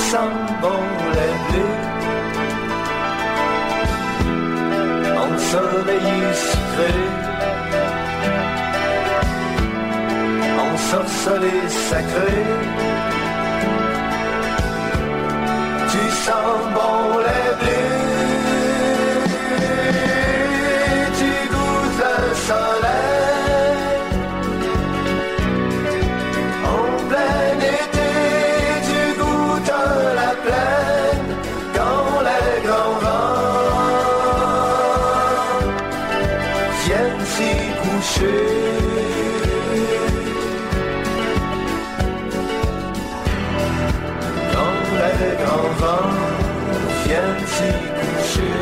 sens bon les bleus, ensoleillé sucré, ensorcelé sacré. Tu sens bon les bleus, tu goûtes le soleil. En plein été, tu goûtes la plaine quand les grands vents viennent s'y coucher. Les grands vents viennent s'y coucher.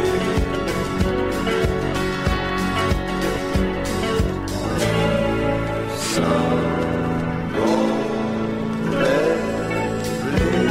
Sans bon les bleus.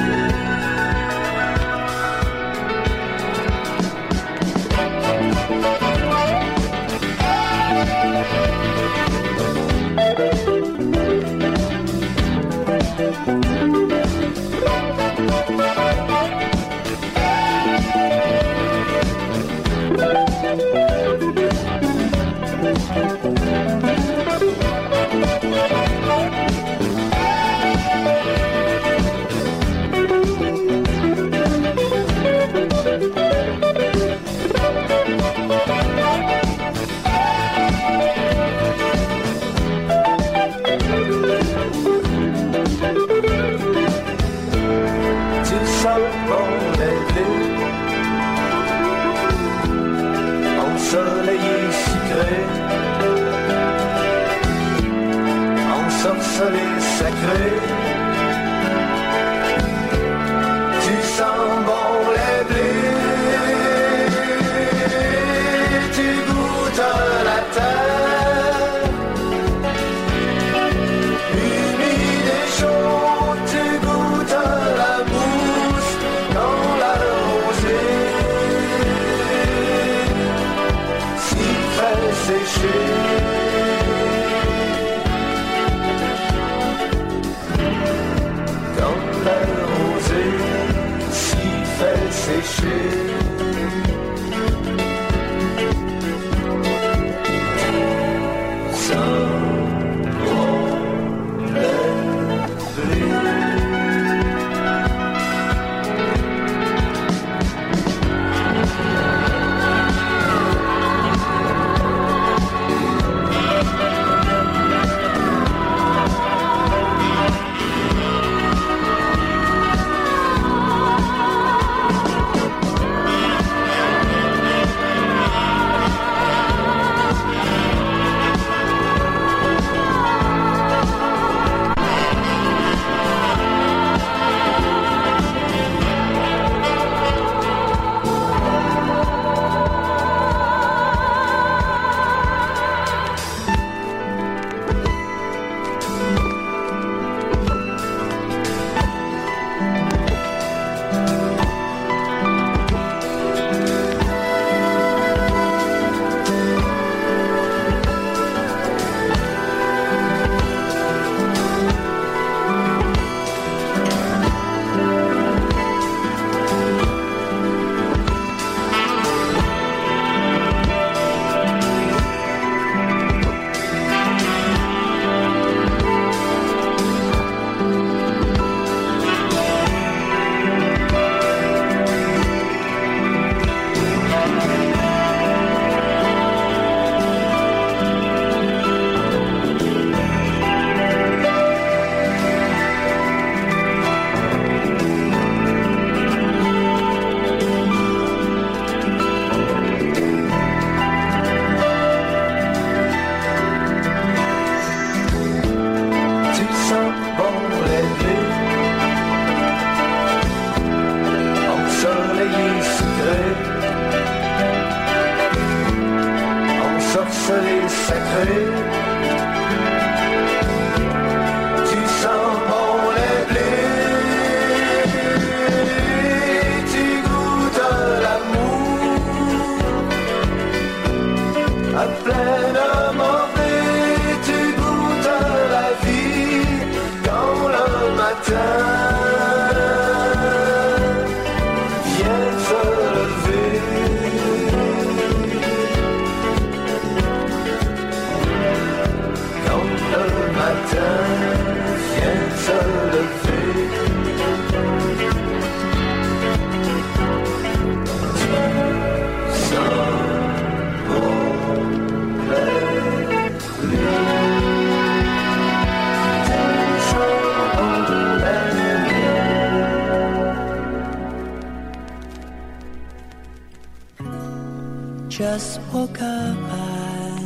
Ensoleillé sucré, ensorcelé sacré. Tu sens bon les bleus, tu goûtes la terre. Humide et chaud, tu goûtes la mousse dans la rosée. Sécher. Quand la rosée s'y fait sécher. Sans bon les bleus. just woke up, I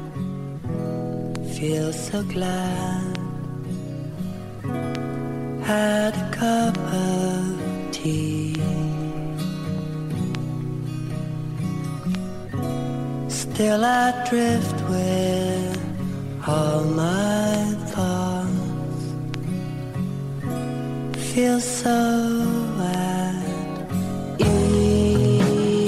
feel so glad. Had a cup of tea, still I drift with all my thoughts. Feel so at ease.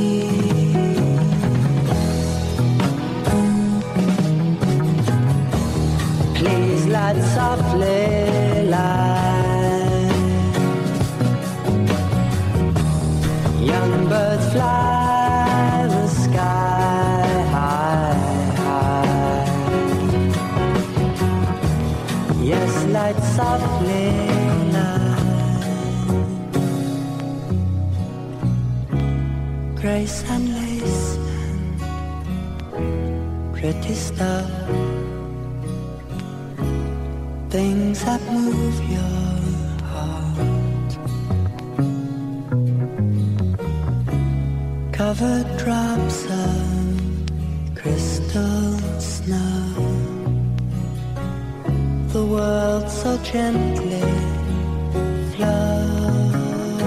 Please light softly, light. Young birds fly the sky high, high. Yes, light softly, light. Grace and lace and pretty stuff, things that move your heart. Covered drops of crystal snow, the world so gently flows.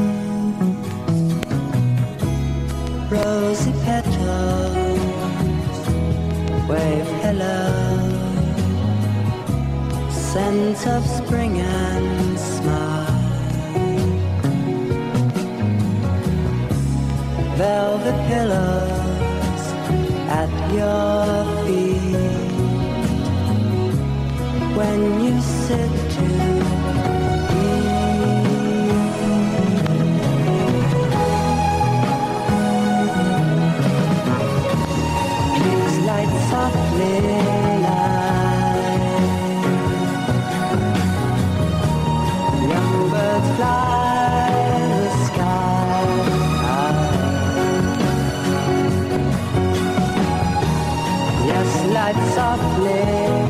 Rosy petals wave hello, scent of spring and smile. Velvet pillows at your feet when you sit to eat. Please light softly, fly the sky high. Yes, light softly,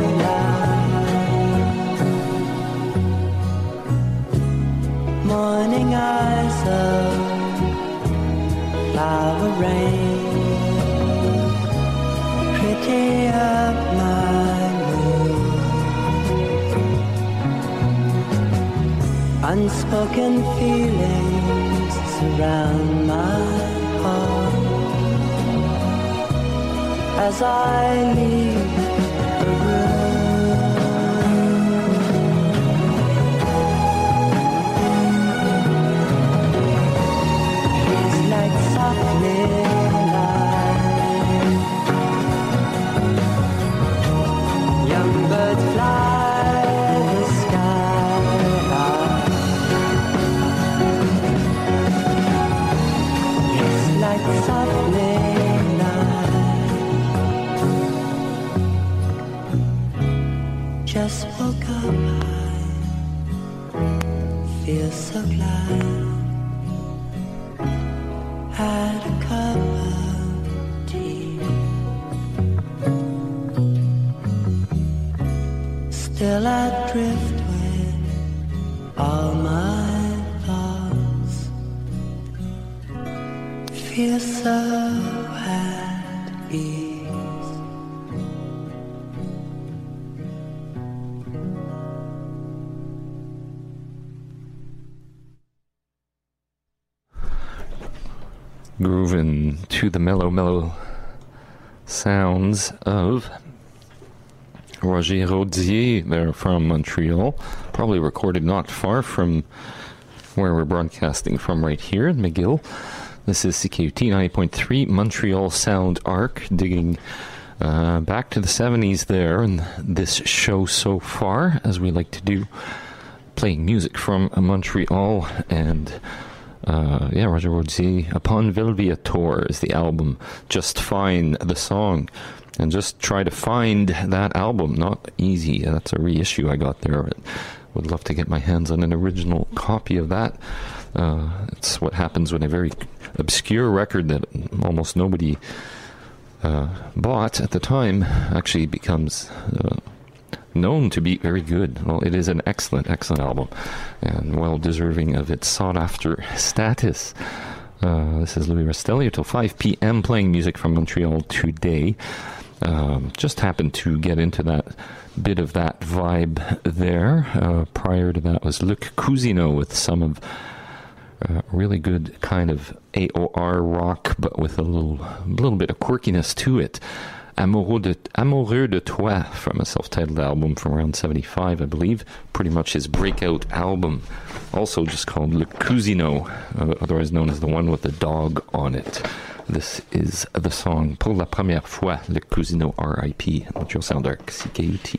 light. Morning eyes of flower rain, pretty up my mood. Unspoken feelings surround my heart as I leave the room. Please light softly, light. Young birds fly the sky high. Light softly, light. Just woke up, I feel so glad. Had a cup of tea, still I drift with all my thoughts. Feel so at ease. Grooving to the mellow sounds of Roger Rodier there from Montreal, probably recorded not far from where we're broadcasting from right here in McGill. This is CKUT 90.3 Montreal Sound Arc, digging back to the 70s there in this show so far, as we like to do, playing music from Montreal. And Roger Rodier, Upon Velviator is the album. Just find the song and just try to find that album. Not easy. That's a reissue I got there. Would love to get my hands on an original copy of that. It's what happens when a very obscure record that almost nobody bought at the time actually becomes known to be very good. Well, it is an excellent album and well deserving of its sought-after status. This is Louis Rastelli till 5 p.m. playing music from Montreal today. Just happened to get into that bit of that vibe there. Prior to that was Luc Cousineau with some of really good kind of AOR rock, but with a little bit of quirkiness to it. Amoureux de Toi from a self-titled album from around 75, I believe. Pretty much his breakout album. Also just called Luc Cousineau, otherwise known as the one with the dog on it. This is the song Pour la première fois, Luc Cousineau, R.I.P. Montreal Soundark, CKUT.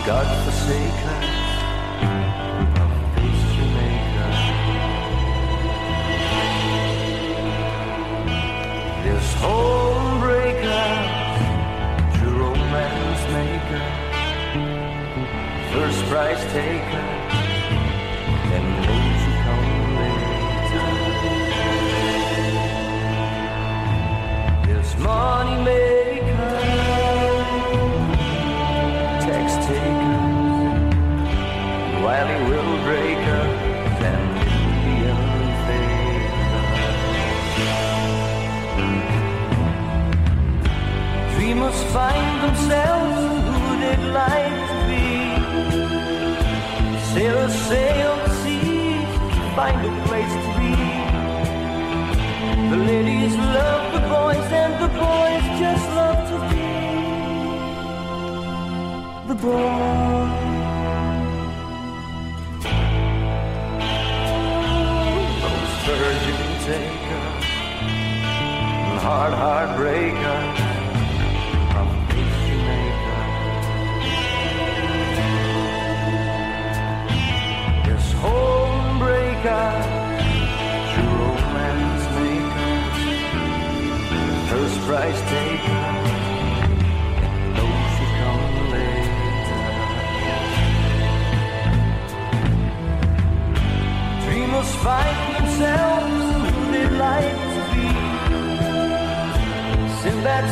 God-forsaken of pastry maker. This homebreaker, true romance maker, first prize taker, then those who come later. This money maker, tax taker, wily will breaker, and Indian faker. Dreamers find themselves who they'd like to be. Sailors sail the seas to find a place to be. The ladies love the boys and the boys just love to be the boys. Those virgin takers and hard heartbreakers of pastry maker. This homebreaker, true romance maker, first prize taker, those who come later. Dreamers find themselves who they'd like to be. Sinbad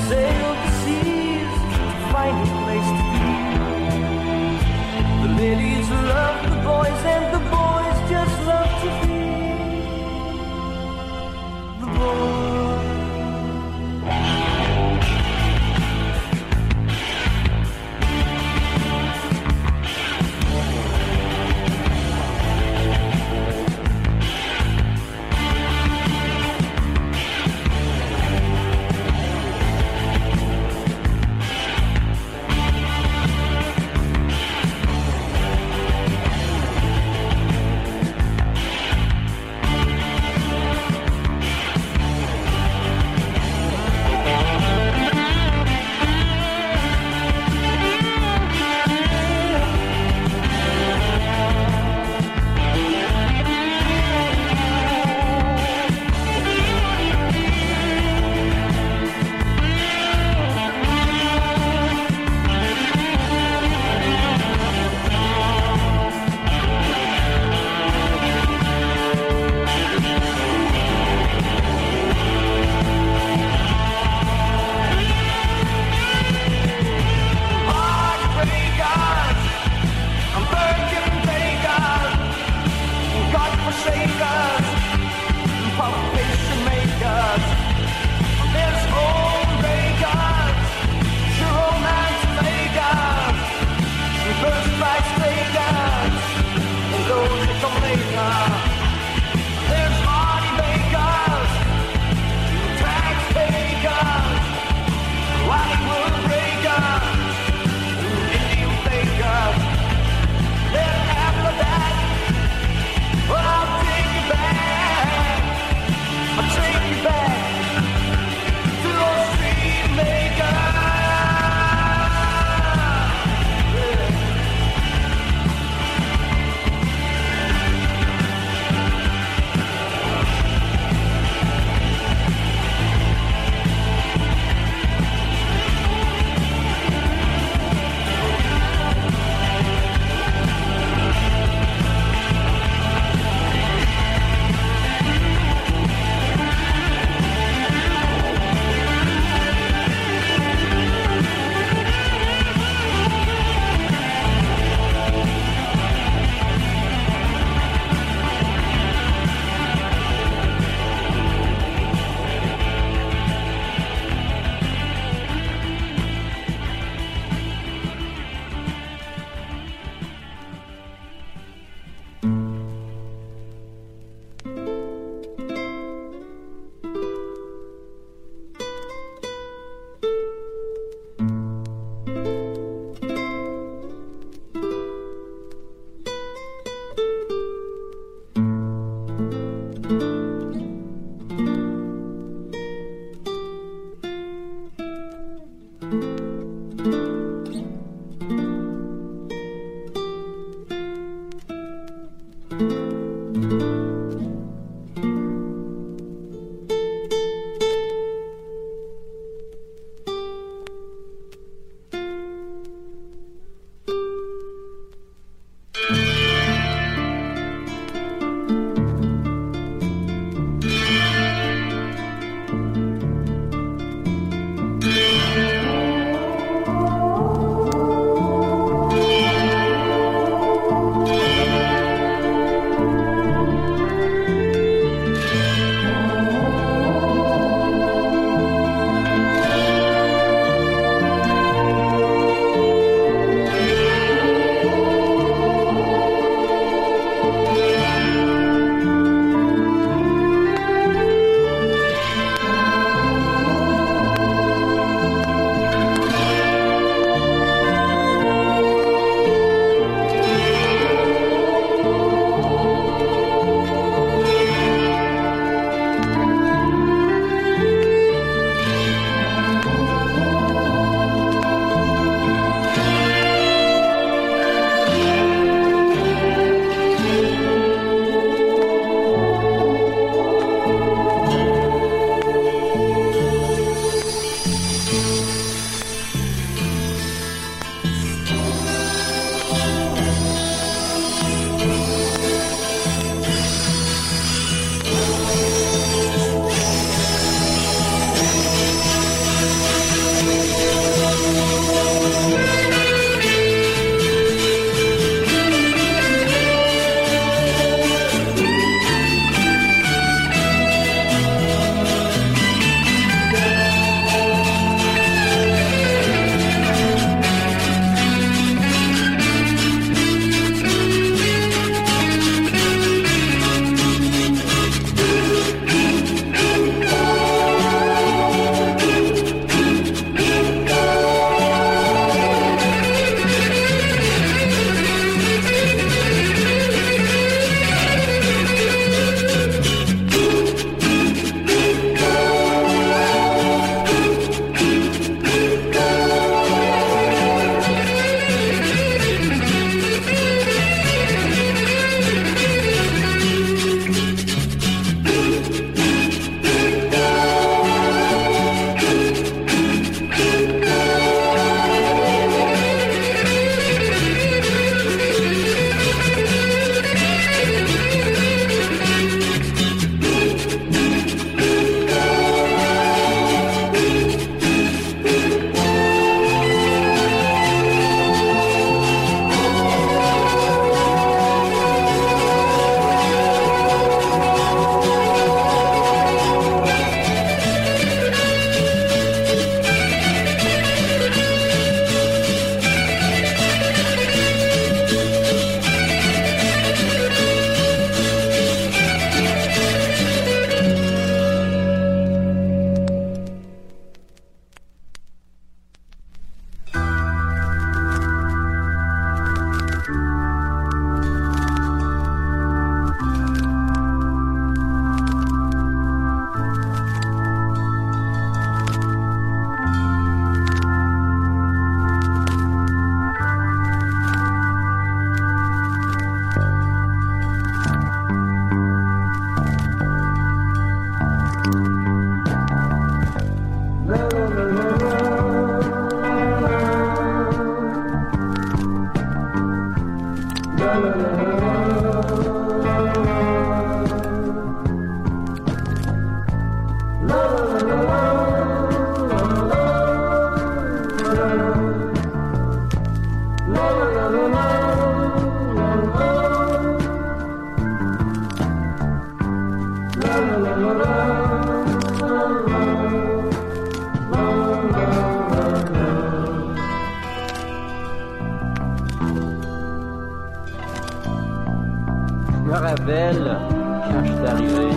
Je me rappelle quand je suis arrivé,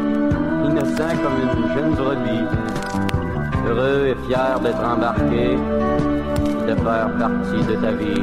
innocent comme une jeune brebis, heureux et fier d'être embarqué, de faire partie de ta vie.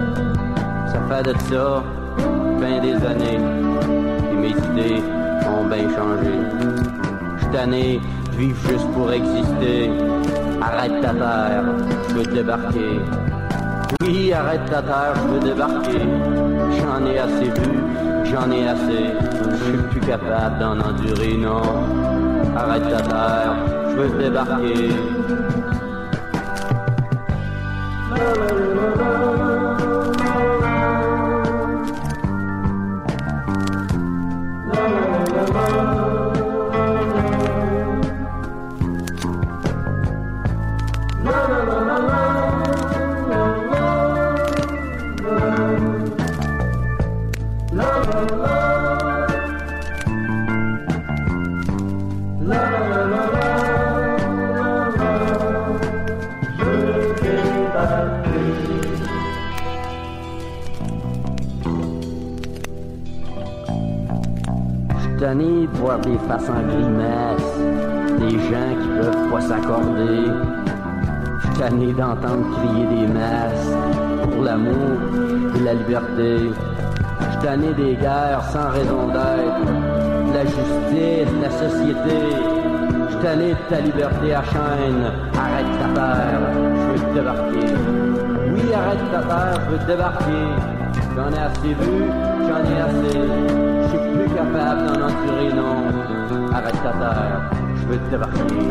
Ça fait de ça bien des années, et mes idées ont bien changé. Je suis tanné de vivre juste pour exister. Arrête ta terre, je veux te débarquer. Oui, arrête ta terre, je veux débarquer. J'en ai assez vu, j'en ai assez. Je suis plus capable d'en endurer, non. Arrête ta terre, je veux débarquer. Tanné de voir des faces en grimace, des gens qui peuvent pas s'accorder. J'suis tanné d'entendre crier des masses pour l'amour et la liberté. J'suis tanné des guerres sans raison d'être, de la justice, de la société. J'suis tanné de ta liberté à chaîne. Arrête ta terre, je veux te débarquer. Oui, arrête ta terre, je veux te débarquer. J'en ai assez vu, j'en ai assez. Je suis plus capable d'en endurer, non. Arrête ta terre, je veux te débarquer.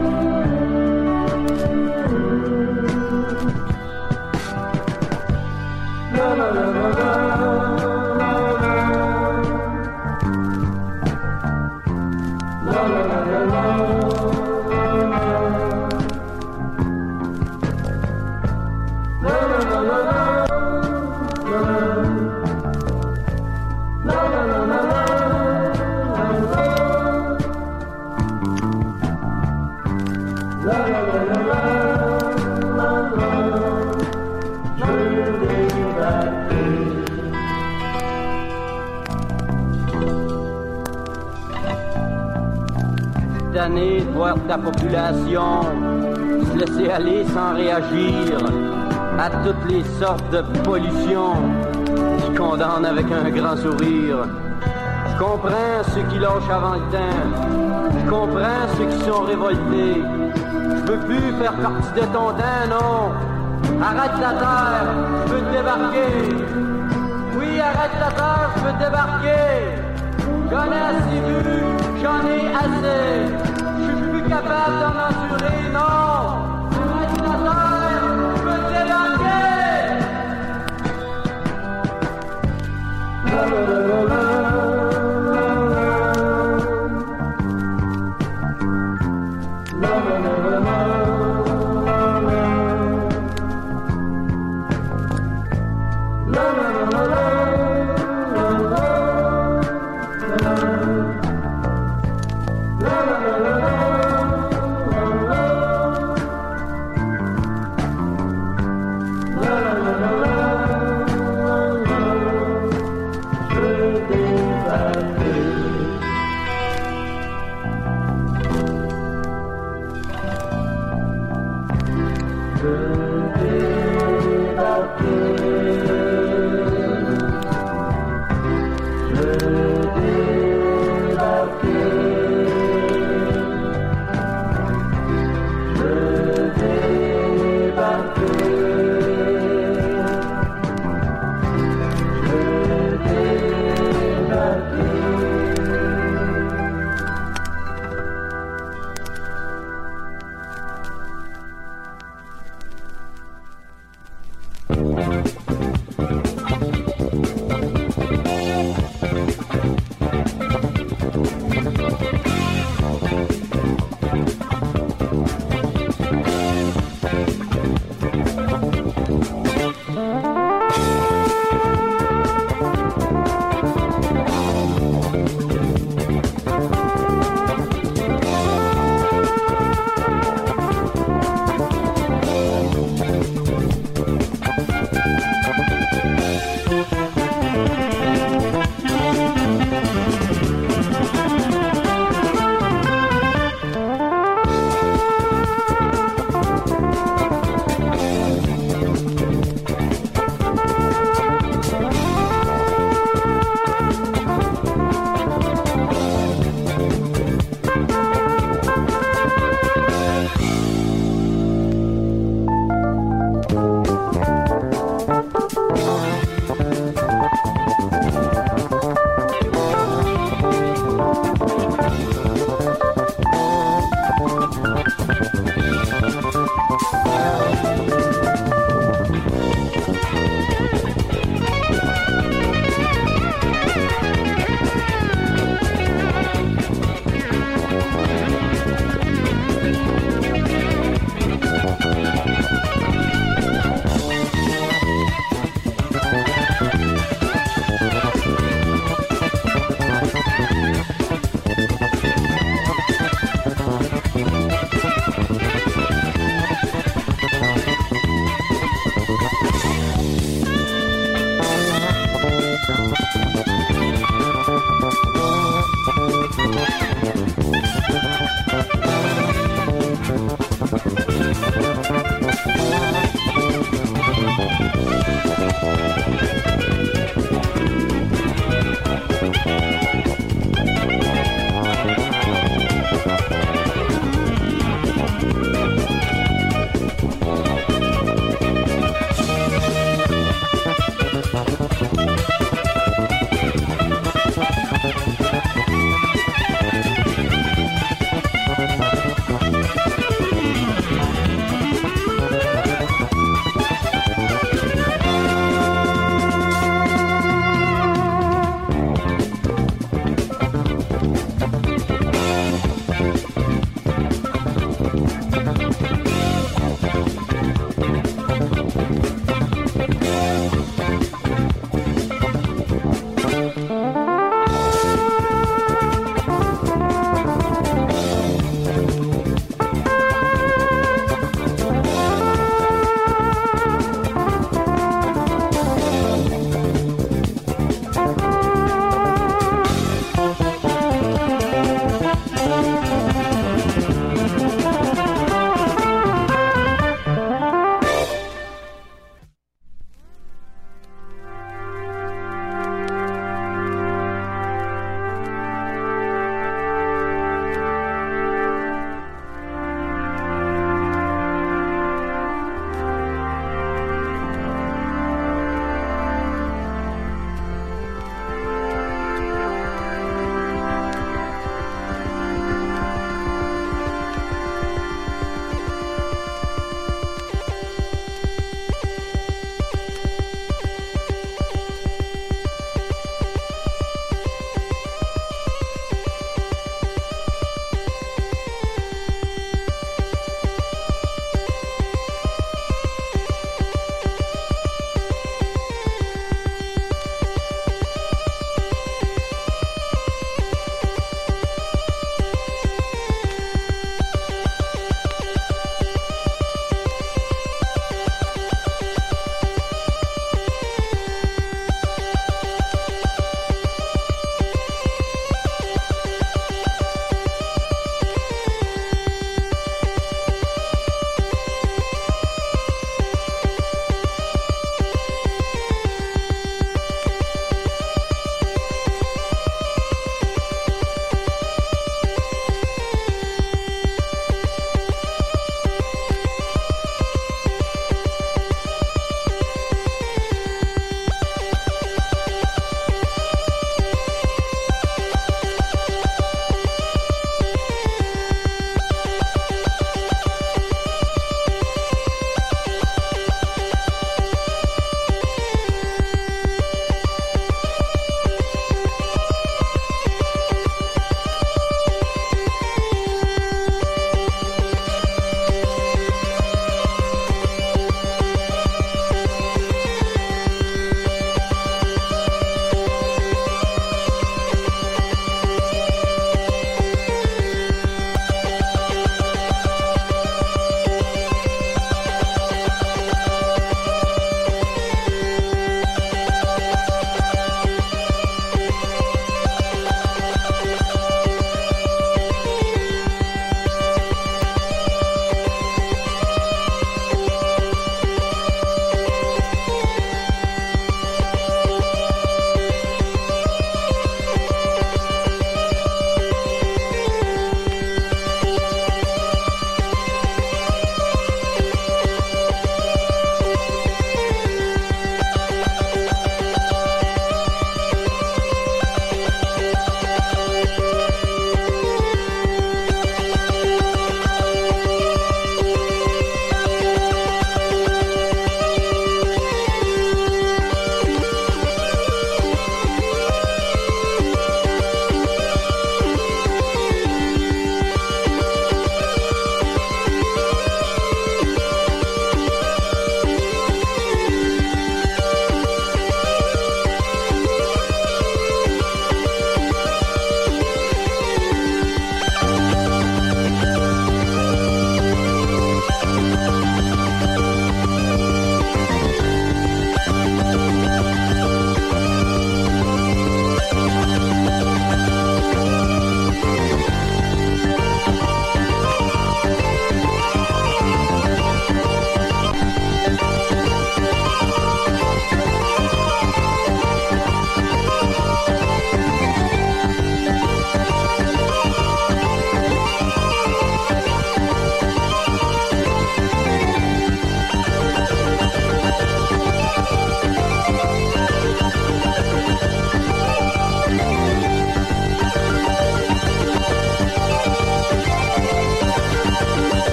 De voir ta population se laisser aller sans réagir à toutes les sortes de pollution. Je condamne avec un grand sourire. Je comprends ceux qui lâchent avant le temps. Je comprends ceux qui sont révoltés. Je veux plus faire partie de ton temps, non. Arrête la terre, je veux te débarquer. Oui, arrête la terre, je veux te débarquer. J'en ai assez vu, j'en ai assez. Capable d'en endurer, non! Arrête la terre, je veux te Birthday.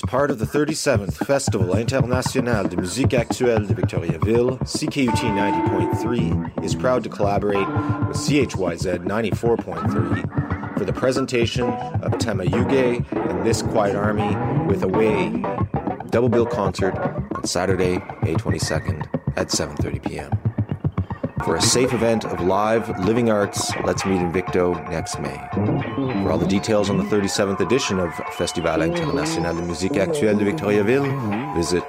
Part of the 37th Festival International de Musique Actuelle de Victoriaville, CKUT 90.3 is proud to collaborate with CHYZ 94.3 for the presentation of Tema Yuge and This Quiet Army with Away, double bill concert on Saturday, May 22nd at 7:30 p.m. For a safe event of live, living arts, let's meet in Victo next May. For all the details on the 37th edition of Festival International de Musique Actuelle de Victoriaville, visit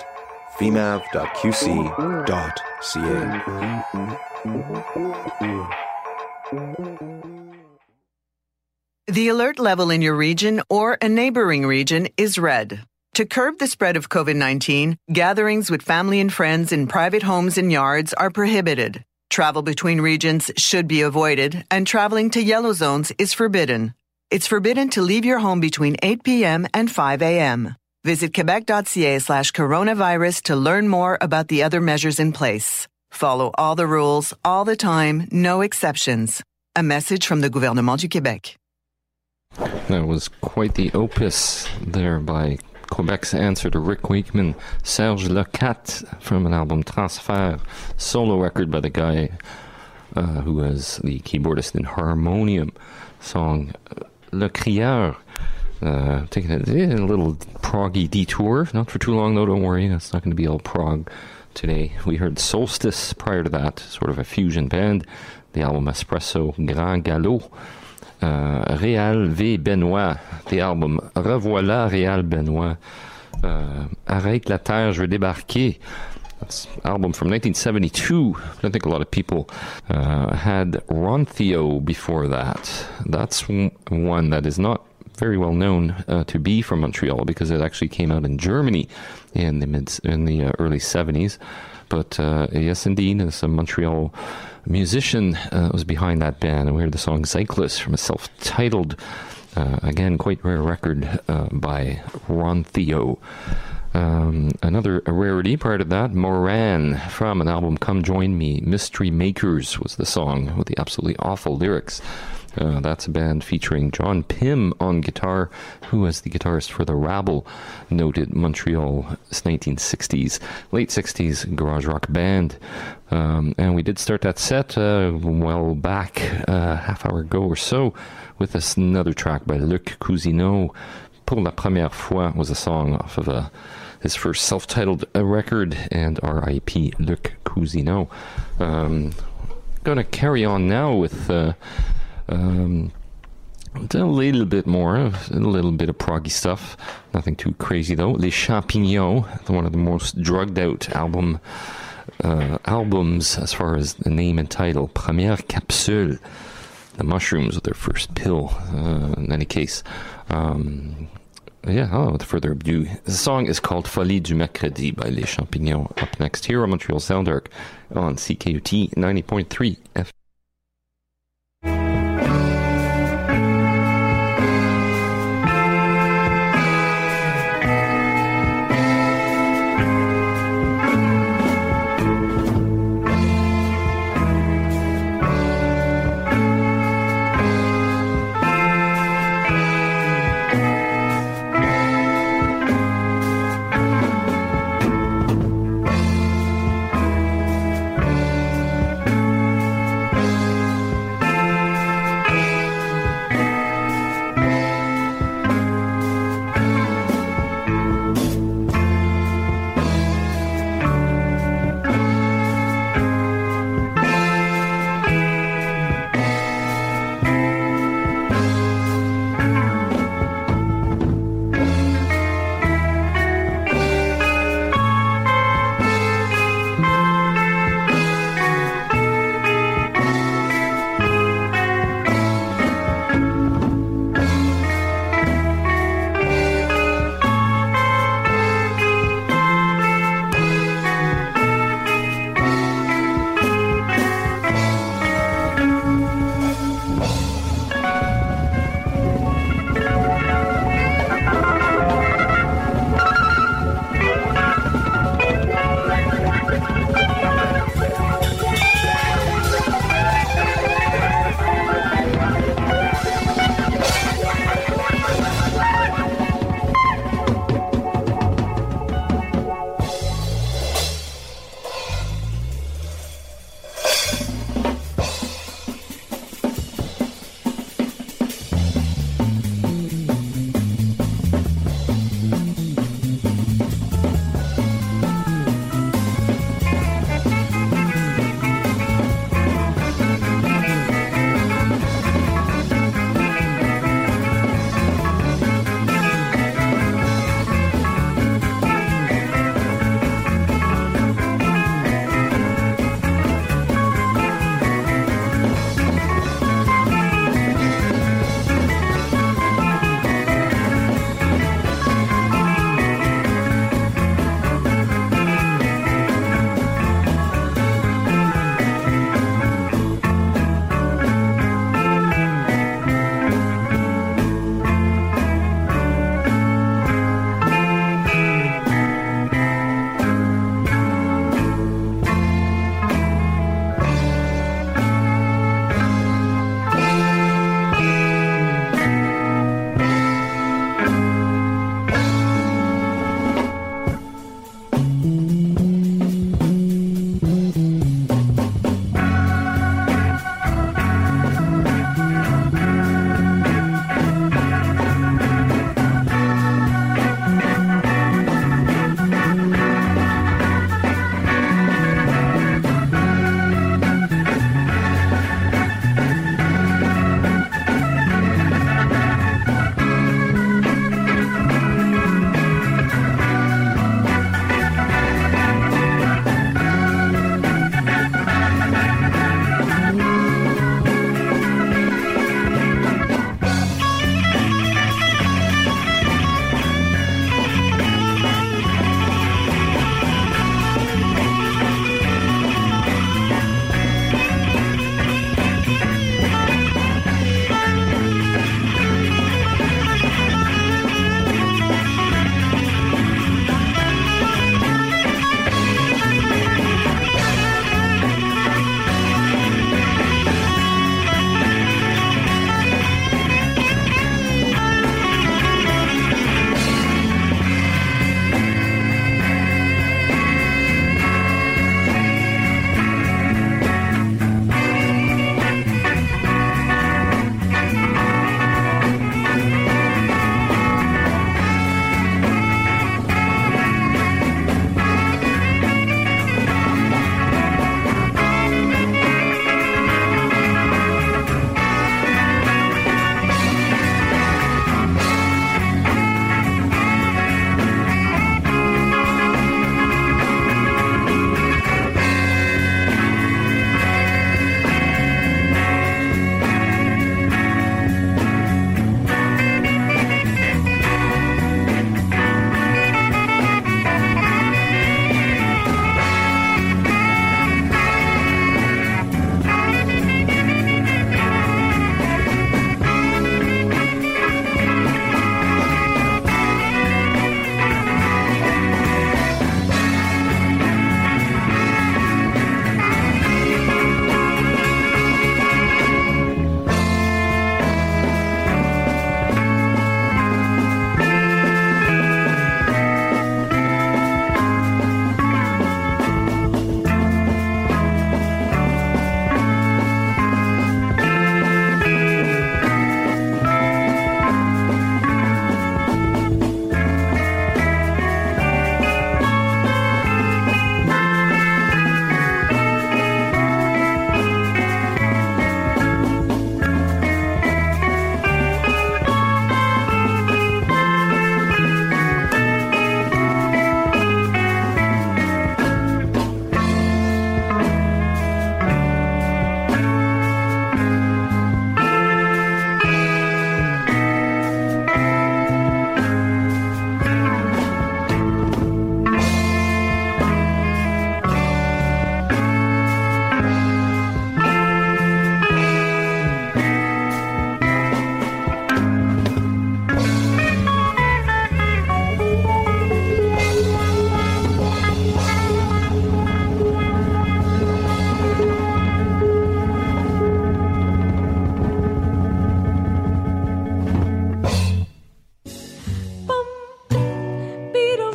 femav.qc.ca. The alert level in your region or a neighboring region is red. To curb the spread of COVID-19, gatherings with family and friends in private homes and yards are prohibited. Travel between regions should be avoided, and traveling to yellow zones is forbidden. It's forbidden to leave your home between 8 p.m. and 5 a.m. Visit quebec.ca/coronavirus to learn more about the other measures in place. Follow all the rules, all the time, no exceptions. A message from the Gouvernement du Québec. That was quite the opus there by Quebec's answer to Rick Wakeman, Serge Lecat, from an album Transfer, solo record by the guy who was the keyboardist in Harmonium, song Le Crieur. Taking a little proggy detour, not for too long though, don't worry, it's not going to be all prog today. We heard Solstice prior to that, sort of a fusion band, the album Espresso Grand Galop. Réal V. Benoit, the album Revoilà Réal Benoit. Arrête la terre, je vais débarquer. That's an album from 1972. I think a lot of people had Ronthio before that. That's one that is not very well known to be from Montreal because it actually came out in Germany in the early 70s. But yes, indeed, it's a Montreal musician was behind that band, and we heard the song Cyclist from a self-titled, again, quite rare record by Ronthio. Another rarity prior to that, Moran, from an album Come Join Me, Mystery Makers was the song with the absolutely awful lyrics. That's a band featuring John Pym on guitar, who was the guitarist for the Rabble, noted Montreal 1960s, late 60s garage rock band. And we did start that set well back, half hour ago or so, with another track by Luc Cousineau. Pour la première fois was a song off of his first self-titled record, and R.I.P. Luc Cousineau. Gonna carry on now with a little bit more, a little bit of proggy stuff. Nothing too crazy though. Les Champignons, one of the most drugged out albums as far as the name and title. Première Capsule. The Mushrooms with their first pill. In any case, without further ado, the song is called Folie du Mercredi by Les Champignons. Up next here on Montreal Sound Arc on CKUT 90.3 FM.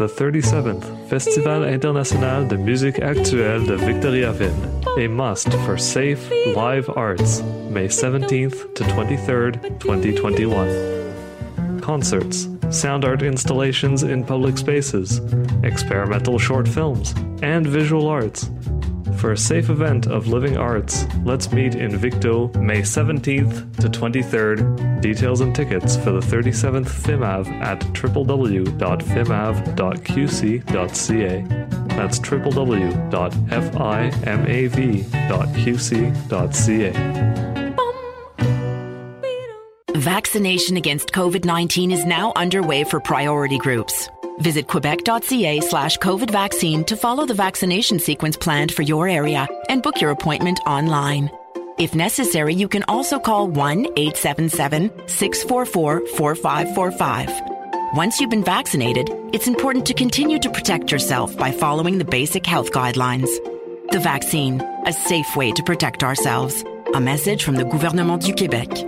the 37th Festival International de Musique Actuelle de Victoriaville, a must for safe, live arts, May 17th to 23rd, 2021. Concerts, sound art installations in public spaces, experimental short films, and visual arts. For a safe event of living arts, let's meet in Victo, May 17th to 23rd. Details and tickets for the 37th FIMAV at www.fimav.qc.ca. That's www.fimav.qc.ca. Vaccination against COVID-19 is now underway for priority groups. Visit quebec.ca/COVID vaccine to follow the vaccination sequence planned for your area and book your appointment online. If necessary, you can also call 1-877-644-4545. Once you've been vaccinated, it's important to continue to protect yourself by following the basic health guidelines. The vaccine, a safe way to protect ourselves. A message from the Gouvernement du Québec.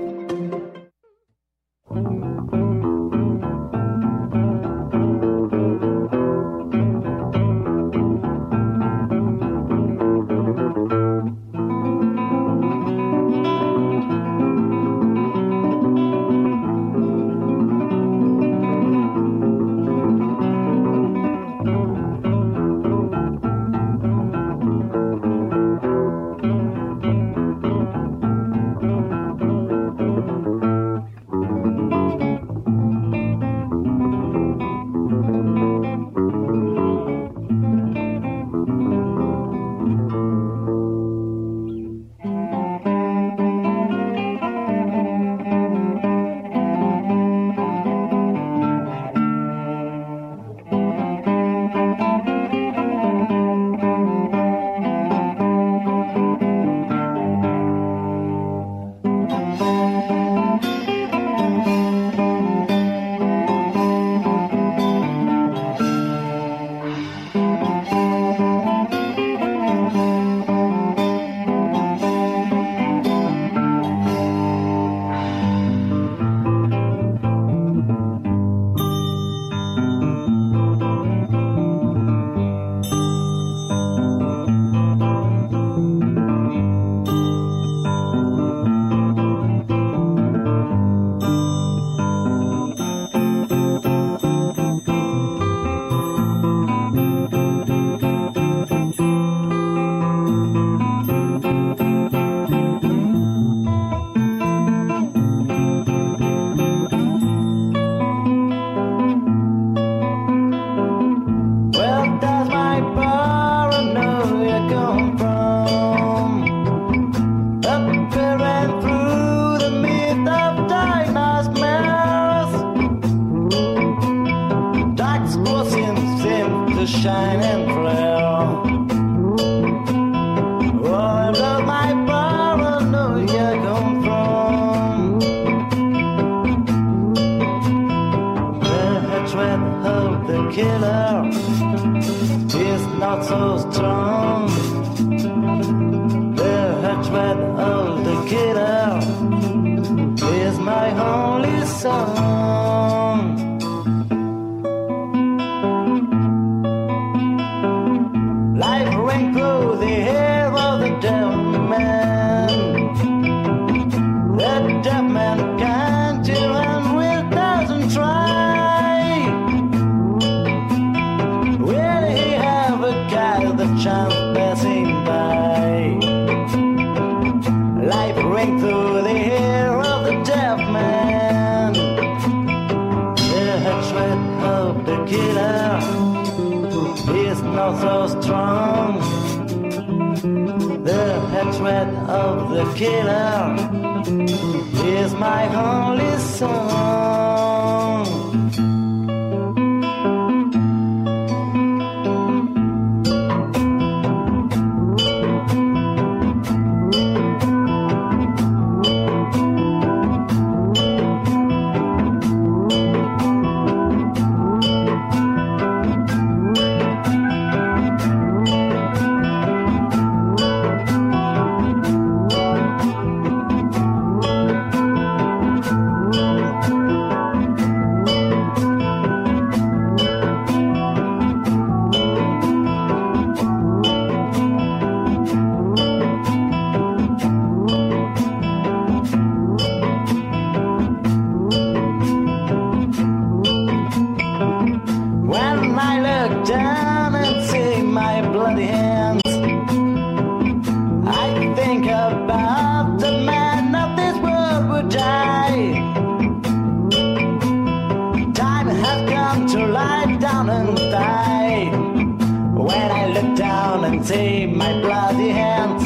take my bloody hands.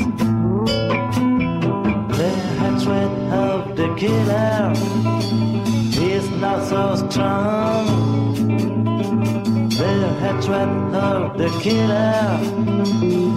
The hatred of the killer is not so strong. The hatred of the killer